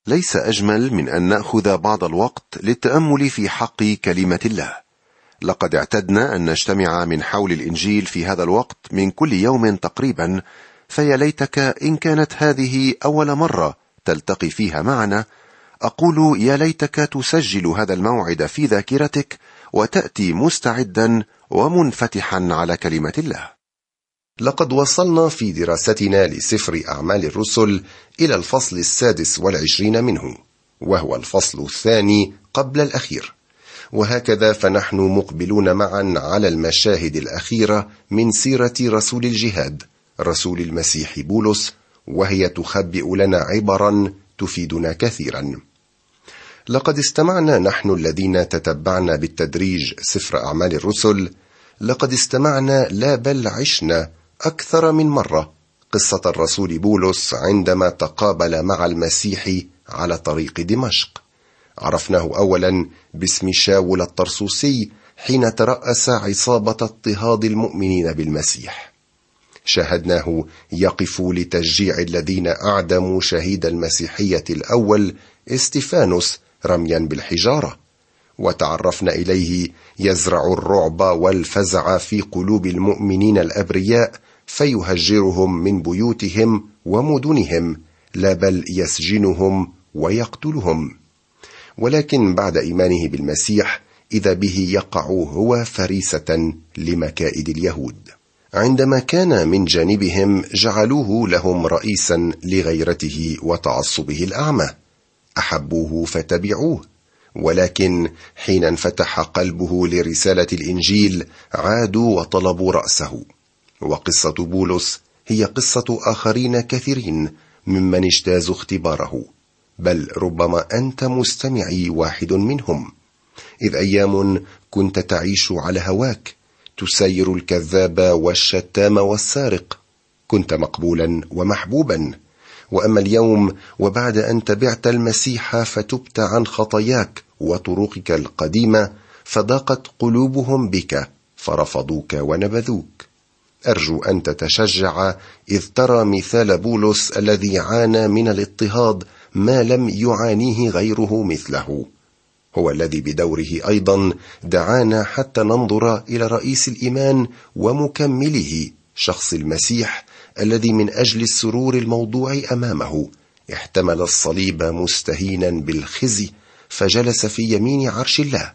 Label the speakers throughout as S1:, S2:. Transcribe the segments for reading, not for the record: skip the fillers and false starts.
S1: ليس أجمل من أن نأخذ بعض الوقت للتأمل في حق كلمة الله. لقد اعتدنا أن نجتمع من حول الإنجيل في هذا الوقت من كل يوم تقريبا، فيا ليتك إن كانت هذه أول مرة تلتقي فيها معنا. أقول يا ليتك تسجل هذا الموعد في ذاكرتك وتأتي مستعدا ومنفتحا على كلمة الله.
S2: لقد وصلنا في دراستنا لسفر أعمال الرسل إلى الفصل 26 منه، وهو الفصل الثاني قبل الأخير. وهكذا فنحن مقبلون معا على المشاهد الأخيرة من سيرة رسول الجهاد رسول المسيح بولس، وهي تخبئ لنا عبرا تفيدنا كثيرا. لقد استمعنا نحن الذين تتبعنا بالتدريج سفر أعمال الرسل، لقد استمعنا لا بل عشنا أكثر من مرة قصة الرسول بولس عندما تقابل مع المسيح على طريق دمشق. عرفناه أولا باسم شاول الطرسوسي حين ترأس عصابة اضطهاد المؤمنين بالمسيح. شاهدناه يقف لتشجيع الذين أعدموا شهيد المسيحية الأول استفانوس رميا بالحجارة، وتعرفنا إليه يزرع الرعب والفزع في قلوب المؤمنين الأبرياء فيهجرهم من بيوتهم ومدنهم، لا بل يسجنهم ويقتلهم. ولكن بعد إيمانه بالمسيح إذا به يقع هو فريسة لمكائد اليهود. عندما كان من جانبهم جعلوه لهم رئيسا لغيرته وتعصبه الأعمى، أحبوه فتبعوه. ولكن حين انفتح قلبه لرسالة الإنجيل عادوا وطلبوا رأسه. وقصة بولس هي قصة آخرين كثيرين ممن اجتازوا اختباره، بل ربما أنت مستمعي واحد منهم. إذ أيام كنت تعيش على هواك، تسير الكذاب والشتام والسارق، كنت مقبولا ومحبوبا. وأما اليوم وبعد أن تبعت المسيح فتبت عن خطاياك وطرقك القديمة، فضاقت قلوبهم بك فرفضوك ونبذوك. أرجو أن تتشجع إذ ترى مثال بولس الذي عانى من الاضطهاد ما لم يعانيه غيره مثله. هو الذي بدوره أيضا دعانا حتى ننظر إلى رئيس الإيمان ومكمله شخص المسيح، الذي من أجل السرور الموضوع أمامه احتمل الصليب مستهينا بالخزي فجلس في يمين عرش الله.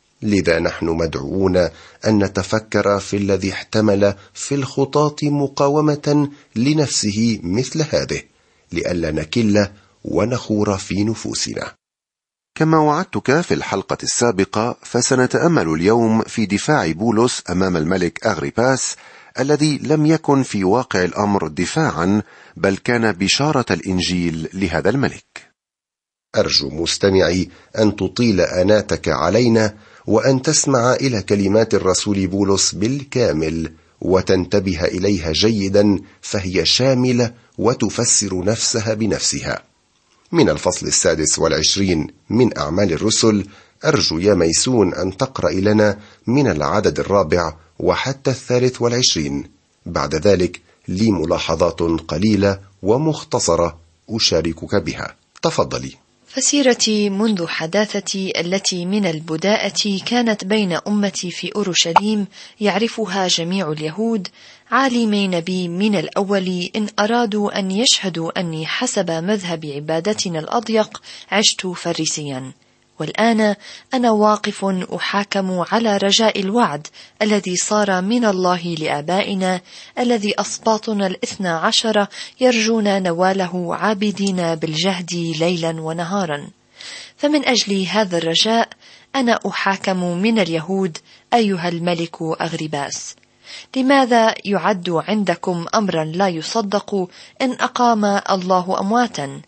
S2: لذا نحن مدعوون أن نتفكر في الذي احتمل في الخطاة مقاومة لنفسه مثل هذه، لئلا نكل ونخور في نفوسنا.
S1: كما وعدتك في الحلقة السابقة، فسنتأمل اليوم في دفاع بولس أمام الملك أغريباس، الذي لم يكن في واقع الأمر دفاعا، بل كان بشارة الإنجيل لهذا الملك.
S2: أرجو مستمعي أن تطيل آناتك علينا وأن تسمع إلى كلمات الرسول بولس بالكامل وتنتبه إليها جيدا، فهي شاملة وتفسر نفسها بنفسها. من الفصل 26 من أعمال الرسل أرجو يا ميسون أن تقرأ لنا من العدد 4 وحتى 23. بعد ذلك لي ملاحظات قليلة ومختصرة أشاركك بها. تفضلي.
S3: فسيرتي منذ حداثتي التي من البداءة كانت بين أمتي في أورشليم يعرفها جميع اليهود، عالمين بي من الأول إن أرادوا أن يشهدوا أني حسب مذهب عبادتنا الأضيق عشت فريسيا. والآن أنا واقف أحاكم على رجاء الوعد الذي صار من الله لآبائنا، الذي أسباطنا 12 يرجون نواله عابدين بالجهد ليلا ونهارا. فمن أجل هذا الرجاء أنا أحاكم من اليهود أيها الملك أغريباس. لماذا يعد عندكم أمرا لا يصدق إن أقام الله أمواتا؟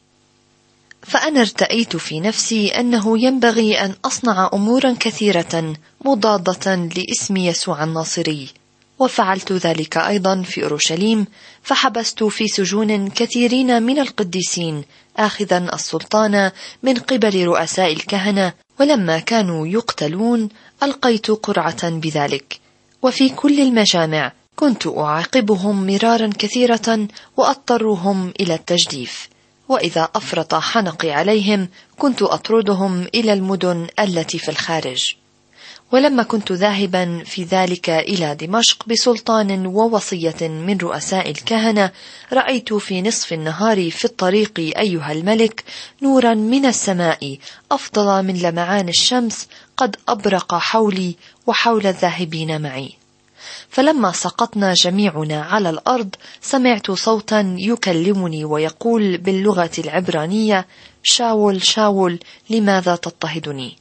S3: فأنا ارتأيت في نفسي أنه ينبغي أن أصنع أمورا كثيرة مضادة لاسم يسوع الناصري، وفعلت ذلك أيضا في أورشليم، فحبست في سجون كثيرين من القديسين آخذا السلطان من قبل رؤساء الكهنة، ولما كانوا يقتلون ألقيت قرعة بذلك. وفي كل المجامع كنت أعاقبهم مرارا كثيرة وأضطرهم إلى التجديف. وإذا أفرط حنقي عليهم كنت أطردهم إلى المدن التي في الخارج. ولما كنت ذاهبا في ذلك إلى دمشق بسلطان ووصية من رؤساء الكهنة، رأيت في نصف النهار في الطريق أيها الملك نورا من السماء أفضل من لمعان الشمس قد أبرق حولي وحول الذاهبين معي. فلما سقطنا جميعنا على الأرض سمعت صوتا يكلمني ويقول باللغة العبرانية: شاول شاول لماذا تضطهدني؟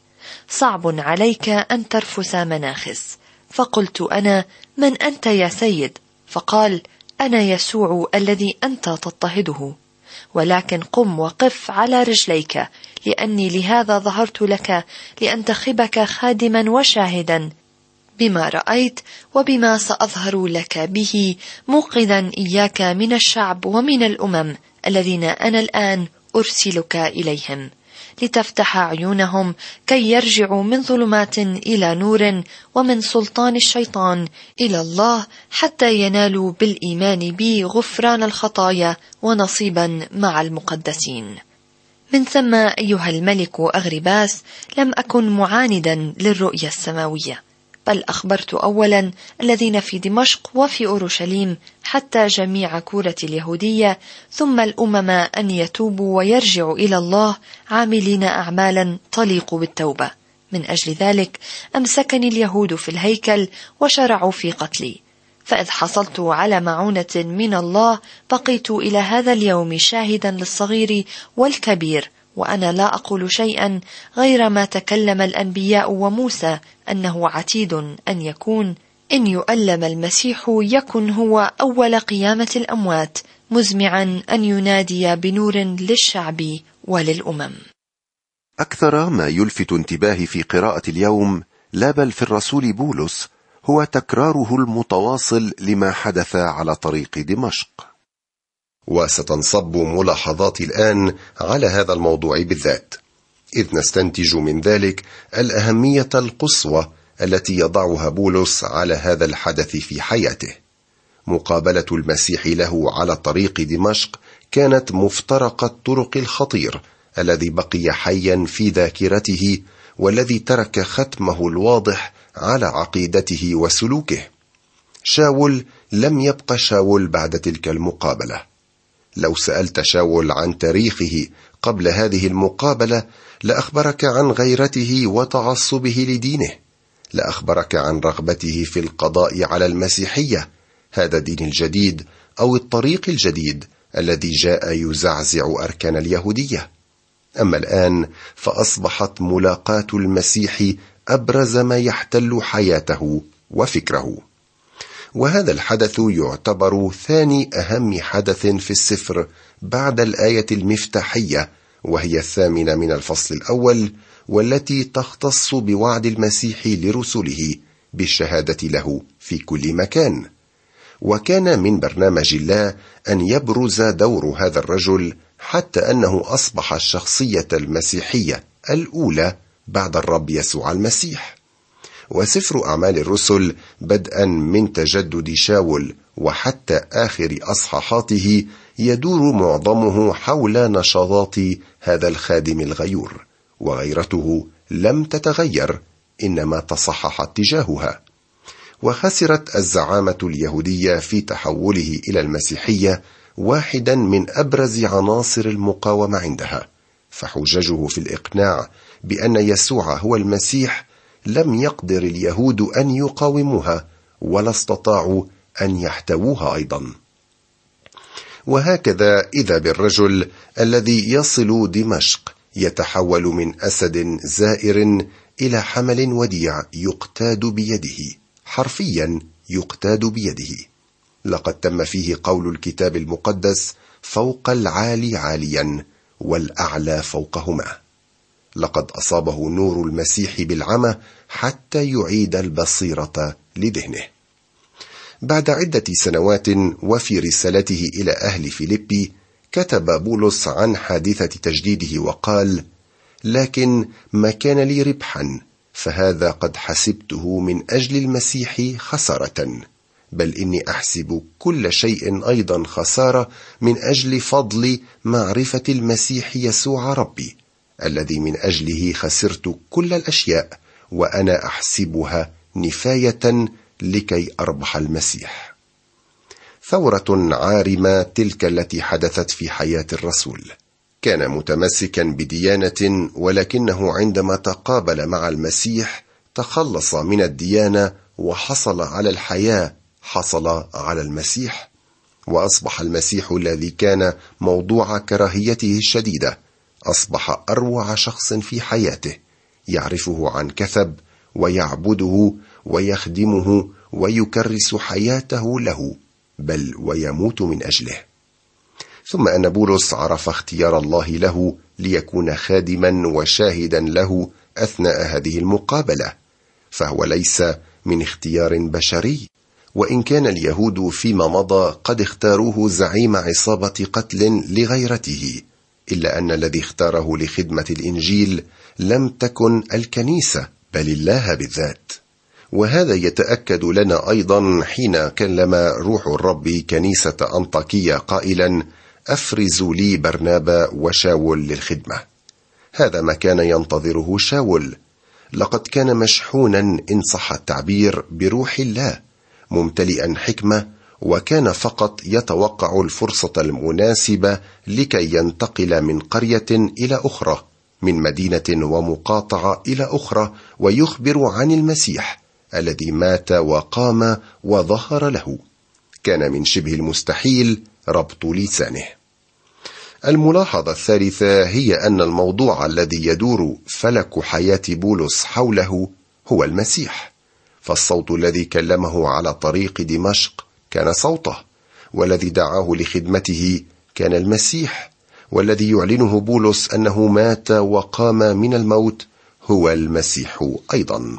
S3: صعب عليك أن ترفس مناخس. فقلت أنا: من أنت يا سيد؟ فقال: أنا يسوع الذي أنت تضطهده، ولكن قم وقف على رجليك، لأني لهذا ظهرت لك لأنتخبك خادما وشاهدا بما رأيت وبما سأظهر لك به، موقظا إياك من الشعب ومن الأمم الذين أنا الآن أرسلك إليهم، لتفتح عيونهم كي يرجعوا من ظلمات إلى نور ومن سلطان الشيطان إلى الله، حتى ينالوا بالإيمان بي غفران الخطايا ونصيبا مع المقدسين. من ثم أيها الملك أغرباس لم أكن معاندا للرؤيا السماوية، بل أخبرت أولا الذين في دمشق وفي أورشليم حتى جميع كورة اليهودية ثم الأمم أن يتوبوا ويرجعوا إلى الله عاملين أعمالا تليق بالتوبة. من أجل ذلك أمسكني اليهود في الهيكل وشرعوا في قتلي، فإذ حصلت على معونة من الله بقيت إلى هذا اليوم شاهدا للصغير والكبير، وأنا لا أقول شيئا غير ما تكلم الأنبياء وموسى أنه عتيد أن يكون: إن يؤلم المسيح يكن هو أول قيامة الأموات، مزمعا أن ينادي بنور للشعب وللأمم.
S1: أكثر ما يلفت انتباهي في قراءة اليوم، لا بل في الرسول بولس، هو تكراره المتواصل لما حدث على طريق دمشق.
S2: وستنصب ملاحظاتي الآن على هذا الموضوع بالذات، إذ نستنتج من ذلك الأهمية القصوى التي يضعها بولس على هذا الحدث في حياته. مقابلة المسيح له على طريق دمشق كانت مفترق الطرق الخطير الذي بقي حيا في ذاكرته، والذي ترك ختمه الواضح على عقيدته وسلوكه. شاول لم يبق شاول بعد تلك المقابلة. لو سألت شاول عن تاريخه قبل هذه المقابلة لأخبرك عن غيرته وتعصبه لدينه، لأخبرك عن رغبته في القضاء على المسيحية، هذا الدين الجديد أو الطريق الجديد الذي جاء يزعزع أركان اليهودية. أما الآن فأصبحت ملاقاة المسيح أبرز ما يحتل حياته وفكره، وهذا الحدث يعتبر ثاني أهم حدث في السفر بعد الآية المفتاحية، وهي 8 من الفصل الأول، والتي تختص بوعد المسيح لرسله بالشهادة له في كل مكان. وكان من برنامج الله أن يبرز دور هذا الرجل حتى أنه أصبح الشخصية المسيحية الأولى بعد الرب يسوع المسيح. وسفر أعمال الرسل بدءا من تجدد شاول وحتى آخر أصحاحاته يدور معظمه حول نشاطات هذا الخادم الغيور، وغيرته لم تتغير، إنما تصحح اتجاهها. وخسرت الزعامة اليهودية في تحوله إلى المسيحية واحدا من أبرز عناصر المقاومة عندها، فحججه في الإقناع بأن يسوع هو المسيح لم يقدر اليهود أن يقاوموها، ولا استطاعوا أن يحتووها أيضا. وهكذا إذا بالرجل الذي يصل دمشق يتحول من أسد زائر إلى حمل وديع يقتاد بيده، حرفيا يقتاد بيده. لقد تم فيه قول الكتاب المقدس: فوق العالي عاليا والأعلى فوقهما. لقد أصابه نور المسيح بالعمى حتى يعيد البصيرة لذهنه. بعد عدة سنوات وفي رسالته إلى أهل فيليبي كتب بولس عن حادثة تجديده وقال: لكن ما كان لي ربحا فهذا قد حسبته من أجل المسيح خسارة، بل إني أحسب كل شيء أيضا خسارة من أجل فضل معرفة المسيح يسوع ربي، الذي من أجله خسرت كل الأشياء، وأنا أحسبها نفاية لكي أربح المسيح. ثورة عارمة تلك التي حدثت في حياة الرسول. كان متمسكا بديانة، ولكنه عندما تقابل مع المسيح تخلص من الديانة وحصل على الحياة، حصل على المسيح، وأصبح المسيح الذي كان موضوع كراهيته الشديدة أصبح أروع شخص في حياته، يعرفه عن كثب ويعبده ويخدمه ويكرس حياته له، بل ويموت من أجله. ثم أن بولس عرف اختيار الله له ليكون خادما وشاهدا له أثناء هذه المقابلة، فهو ليس من اختيار بشري، وإن كان اليهود فيما مضى قد اختاروه زعيم عصابة قتل لغيرته، إلا أن الذي اختاره لخدمة الإنجيل لم تكن الكنيسة بل الله بالذات. وهذا يتأكد لنا أيضا حين كلم روح الرب كنيسة أنطاكية قائلا: أفرزوا لي برنابا وشاول للخدمة. هذا ما كان ينتظره شاول. لقد كان مشحونا إن صح التعبير بروح الله، ممتلئا حكمة، وكان فقط يتوقع الفرصة المناسبة لكي ينتقل من قرية إلى أخرى، من مدينة ومقاطعة إلى أخرى، ويخبر عن المسيح الذي مات وقام وظهر له. كان من شبه المستحيل ربط لسانه. الملاحظة الثالثة هي أن الموضوع الذي يدور فلك حياة بولس حوله هو المسيح، فالصوت الذي كلمه على طريق دمشق كان صوته، والذي دعاه لخدمته كان المسيح، والذي يعلنه بولس أنه مات وقام من الموت هو المسيح أيضا.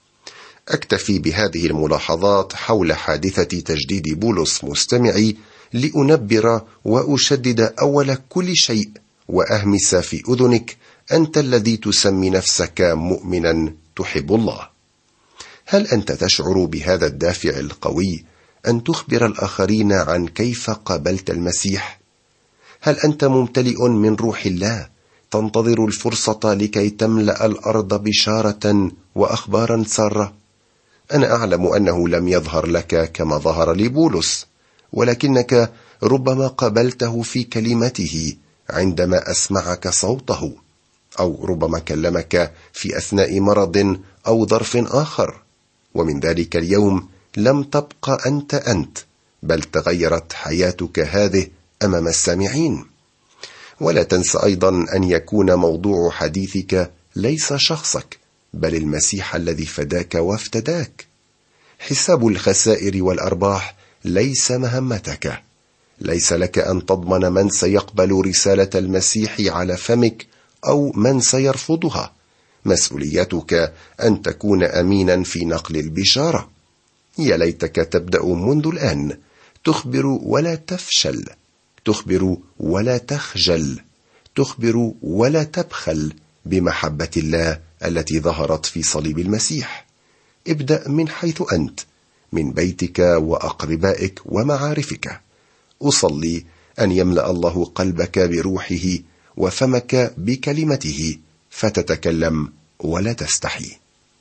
S2: أكتفي بهذه الملاحظات حول حادثة تجديد بولس مستمعي لأنبر وأشدد أول كل شيء وأهمس في أذنك: أنت الذي تسمي نفسك مؤمنا تحب الله. هل أنت تشعر بهذا الدافع القوي أن تخبر الآخرين عن كيف قابلت المسيح؟ هل أنت ممتلئ من روح الله تنتظر الفرصة لكي تملأ الأرض بشارة وأخبارا سارة؟ أنا أعلم أنه لم يظهر لك كما ظهر لبولس، ولكنك ربما قابلته في كلمته عندما أسمعك صوته، أو ربما كلمك في أثناء مرض أو ظرف آخر، ومن ذلك اليوم لم تبقى أنت، بل تغيرت حياتك هذه أمام السامعين. ولا تنس أيضا أن يكون موضوع حديثك ليس شخصك، بل المسيح الذي فداك وافتداك. حساب الخسائر والأرباح ليس مهمتك. ليس لك أن تضمن من سيقبل رسالة المسيح على فمك أو من سيرفضها. مسؤوليتك أن تكون أمينا في نقل البشارة. يا ليتك تبدأ منذ الآن، تخبر ولا تفشل، تخبر ولا تخجل، تخبر ولا تبخل بمحبة الله التي ظهرت في صليب المسيح. ابدأ من حيث أنت، من بيتك وأقربائك ومعارفك. أصلي أن يملأ الله قلبك بروحه وفمك بكلمته، فتتكلم ولا تستحي.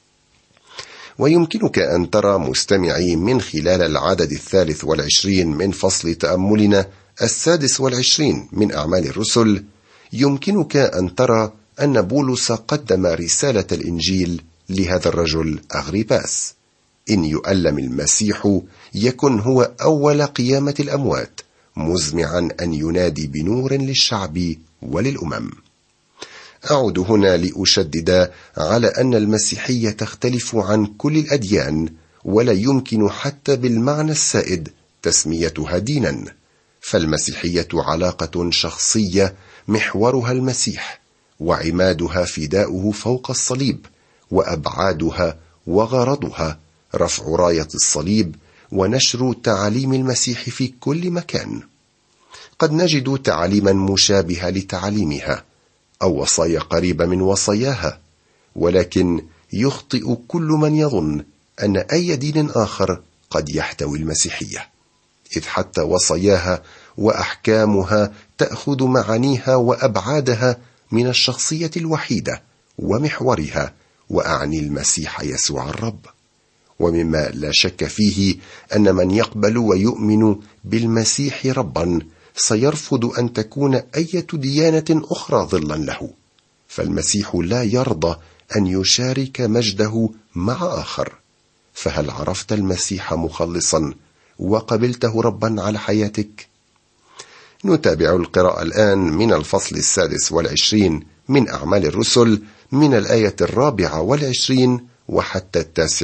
S2: ويمكنك أن ترى مستمعي من خلال العدد 23 من فصل تأملنا 26 من أعمال الرسل، يمكنك أن ترى أن بولس قدم رسالة الإنجيل لهذا الرجل أغريباس. إن يؤلم المسيح يكن هو أول قيامة الأموات، مزمعا أن ينادي بنور للشعب وللأمم. أعود هنا لأشدد على أن المسيحية تختلف عن كل الأديان، ولا يمكن حتى بالمعنى السائد تسميتها دينا، فالمسيحية علاقة شخصية محورها المسيح، وعمادها فداؤه فوق الصليب، وأبعادها وغرضها رفع راية الصليب ونشر تعاليم المسيح في كل مكان. قد نجد تعاليما مشابهة لتعاليمها أو وصايا قريبة من وصاياها، ولكن يخطئ كل من يظن أن أي دين آخر قد يحتوي المسيحية، إذ حتى وصاياها وأحكامها تأخذ معانيها وأبعادها من الشخصية الوحيدة ومحورها، وأعني المسيح يسوع الرب. ومما لا شك فيه أن من يقبل ويؤمن بالمسيح ربا سيرفض أن تكون أي ديانة أخرى ظلا له، فالمسيح لا يرضى أن يشارك مجده مع آخر. فهل عرفت المسيح مخلصا وقبلته ربا على حياتك؟ نتابع القراءة الآن من الفصل 26 من أعمال الرسل، من الآية 24 وحتى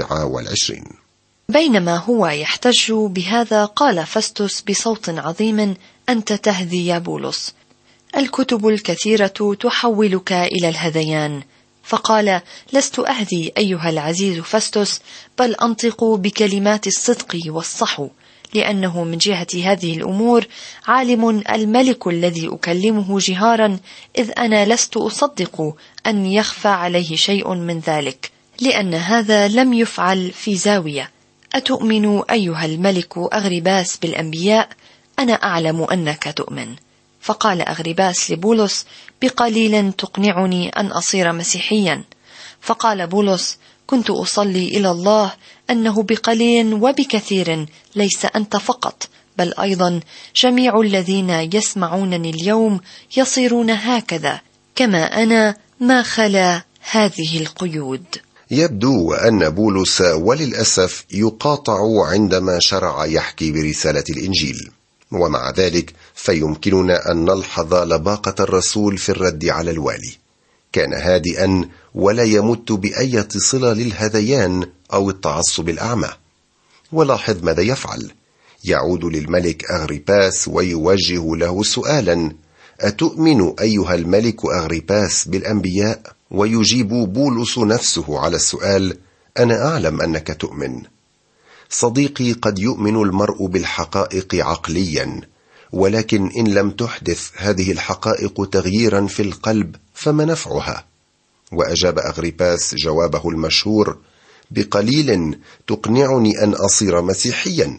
S2: 29.
S3: بينما هو يحتج بهذا قال فستس بصوت عظيم: أنت تهذي يا بولس، الكتب الكثيرة تحولك إلى الهذيان. فقال: لست أهذي أيها العزيز فستس، بل أنطق بكلمات الصدق والصحو، لأنه من جهة هذه الأمور عالم الملك الذي أكلمه جهارا، إذ أنا لست أصدق أن يخفى عليه شيء من ذلك، لأن هذا لم يفعل في زاوية. أتؤمن أيها الملك أغرباس بالأنبياء؟ أنا أعلم أنك تؤمن. فقال أغرباس لبولس: بقليل تقنعني أن أصير مسيحيا. فقال بولس: كنت أصلي إلى الله أنه بقليل وبكثير ليس أنت فقط، بل أيضا جميع الذين يسمعونني اليوم يصيرون هكذا كما أنا، ما خلا هذه القيود.
S2: يبدو أن بولس وللأسف يقاطع عندما شرع يحكي برسالة الإنجيل، ومع ذلك فيمكننا أن نلحظ لباقة الرسول في الرد على الوالي. كان هادئا ولا يمت بأي صلة للهذيان أو التعصب الأعمى. ولاحظ ماذا يفعل: يعود للملك أغرباس ويوجه له سؤالا: أتؤمن أيها الملك أغرباس بالأنبياء؟ ويجيب بولس نفسه على السؤال: أنا أعلم أنك تؤمن. صديقي، قد يؤمن المرء بالحقائق عقليا، ولكن إن لم تحدث هذه الحقائق تغييرا في القلب فما نفعها؟ وأجاب أغرباس جوابه المشهور: بقليل تقنعني أن أصير مسيحيا.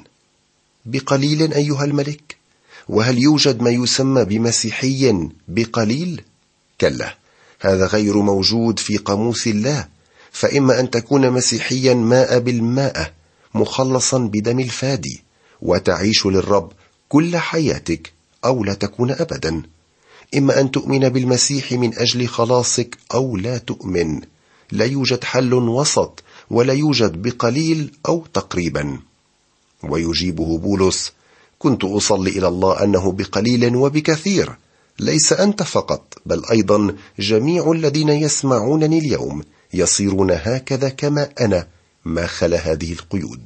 S2: بقليل أيها الملك؟ وهل يوجد ما يسمى بمسيحي بقليل؟ كلا، هذا غير موجود في قاموس الله. فإما أن تكون مسيحيا ماء بالماء، مخلصا بدم الفادي، وتعيش للرب كل حياتك، أو لا تكون أبدا. إما أن تؤمن بالمسيح من أجل خلاصك أو لا تؤمن. لا يوجد حل وسط، ولا يوجد بقليل أو تقريبا. ويجيبه بولس: كنت أصلي إلى الله أنه بقليل وبكثير، ليس أنت فقط، بل أيضا جميع الذين يسمعونني اليوم يصيرون هكذا كما أنا، ما خلا هذه القيود.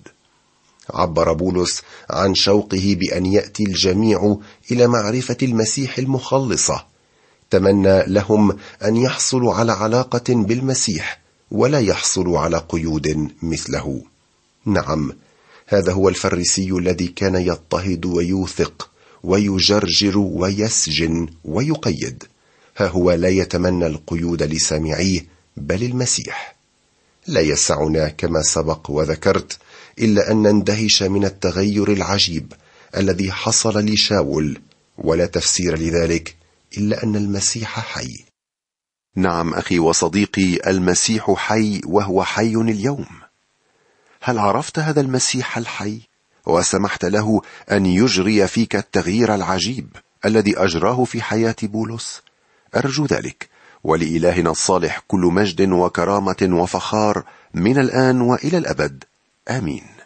S2: عبر بولس عن شوقه بأن يأتي الجميع إلى معرفة المسيح المخلصة. تمنى لهم أن يحصلوا على علاقة بالمسيح، ولا يحصلوا على قيود مثله. نعم، هذا هو الفريسي الذي كان يضطهد ويوثق ويجرجر ويسجن ويقيد. ها هو لا يتمنى القيود لسامعيه، بل المسيح. لا يسعنا كما سبق وذكرت إلا أن نندهش من التغير العجيب الذي حصل لشاول، ولا تفسير لذلك إلا أن المسيح حي.
S1: نعم أخي وصديقي، المسيح حي، وهو حي اليوم. هل عرفت هذا المسيح الحي وسمحت له أن يجري فيك التغيير العجيب الذي أجراه في حياة بولس؟ أرجو ذلك، ولإلهنا الصالح كل مجد وكرامة وفخار من الآن وإلى الأبد. آمين.